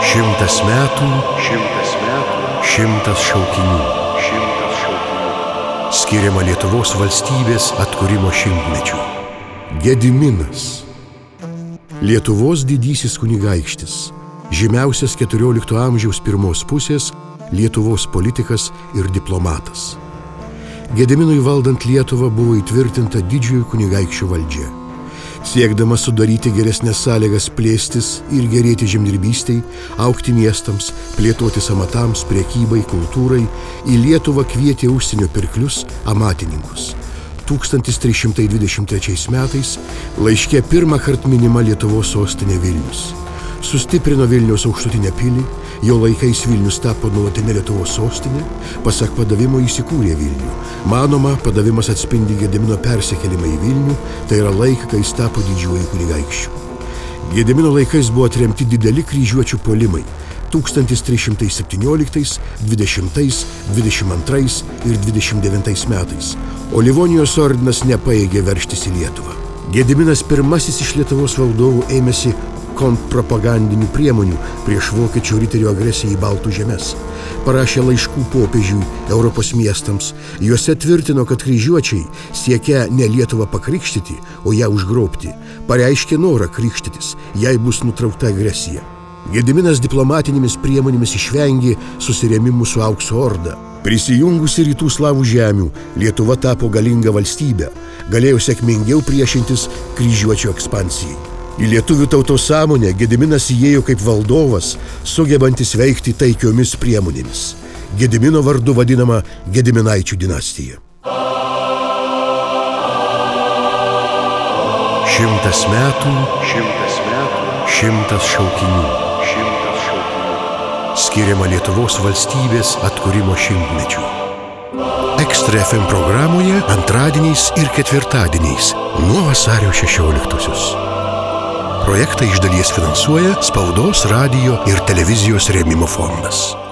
100 metų, 100 šaukinių. Skiriama Lietuvos valstybės atkūrimo 100-mečiui. Gediminas. Lietuvos didysis kunigaikštis, žymiausias 14 amžiaus pirmos pusės Lietuvos politikas ir diplomatas. Gediminui valdant Lietuvą buvo įtvirtinta didžiojo kunigaikščio valdžia. Siekdamas sudaryti geresnės sąlygas plėstis ir gerėti žemdirbystei, augti miestams, plėtotis amatams, prekybai, kultūrai, į Lietuvą kvietė užsienio pirklius, amatininkus. 1323 metais laiške pirmąkart minima Lietuvos sostinė Vilnius. Sustiprino Vilniaus aukštutinę pilį, jo laikais Vilnius tapo nuolatinė Lietuvos sostinė, pasak padavimo įsikūrė Vilnių. Manoma, padavimas atspindi Gedimino persikėlimą į Vilnių, tai yra laiką, kai jis tapo didžiuoju kunigaikščiu. Gedimino laikais buvo atremti dideli kryžiuočių puolimai 1317, 20, 22 ir 29 metais, o Livonijos ordinas nepajėgė veržtis į Lietuvą. Gediminas pirmasis iš Lietuvos valdovų ėmėsi kontrpropagandinių priemonių prieš vokiečių riterių agresiją į Baltų žemes. Parašė laiškų popiežiui, Europos miestams. Juose tvirtino, kad kryžiuočiai siekia ne Lietuvą pakrikštyti, o ją užgrobti. Pareiškė norą krikštytis, jei bus nutraukta agresija. Gediminas diplomatinėmis priemonėmis išvengė susirėmimų su Aukso orda. Prisijungusi rytų slavų žemių, Lietuva tapo galinga valstybė, galėjo sėkmingiau priešintis kryžiuočių ekspansijai. Į lietuvių tautos sąmonę Gediminas įėjo kaip valdovas, sugebantis veikti taikiomis priemonėmis. Gedimino vardu vadinama Gediminaičių dinastija. 100 metų, 100 šaukinių. Skiriama Lietuvos valstybės atkūrimo 100-mečiui. Ekstra FM programoje antradieniais ir ketvirtadieniais nuo vasario 16-osios. Projektą iš dalies finansuoja Spaudos, radijo ir televizijos rėmimo fondas.